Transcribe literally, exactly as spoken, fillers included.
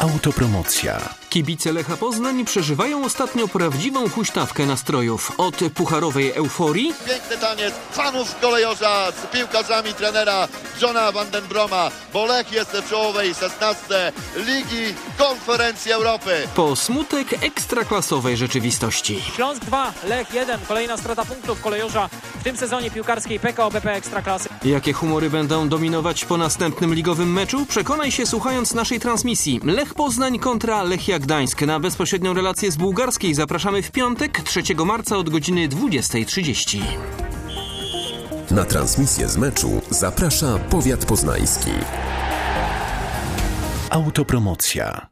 Autopromocja. Kibice Lecha Poznań przeżywają ostatnio prawdziwą huśtawkę nastrojów. Od pucharowej euforii, piękny taniec fanów kolejorza z piłkarzami trenera Johna van den Broma, bo Lech jest w czołowej szesnastce Ligi Konferencji Europy. po smutek ekstraklasowej rzeczywistości. Śląsk dwa, Lech jeden. Kolejna strata punktów kolejorza w tym sezonie piłkarskiej P K O B P Ekstraklasy. Jakie humory będą dominować po następnym ligowym meczu? Przekonaj się słuchając naszej transmisji. Lech Poznań kontra Lechia Gdańsk. Na bezpośrednią relację z bułgarskiej zapraszamy w piątek, trzeciego marca od godziny dwudziestej trzydzieści. Na transmisję z meczu zaprasza powiat poznański. Autopromocja.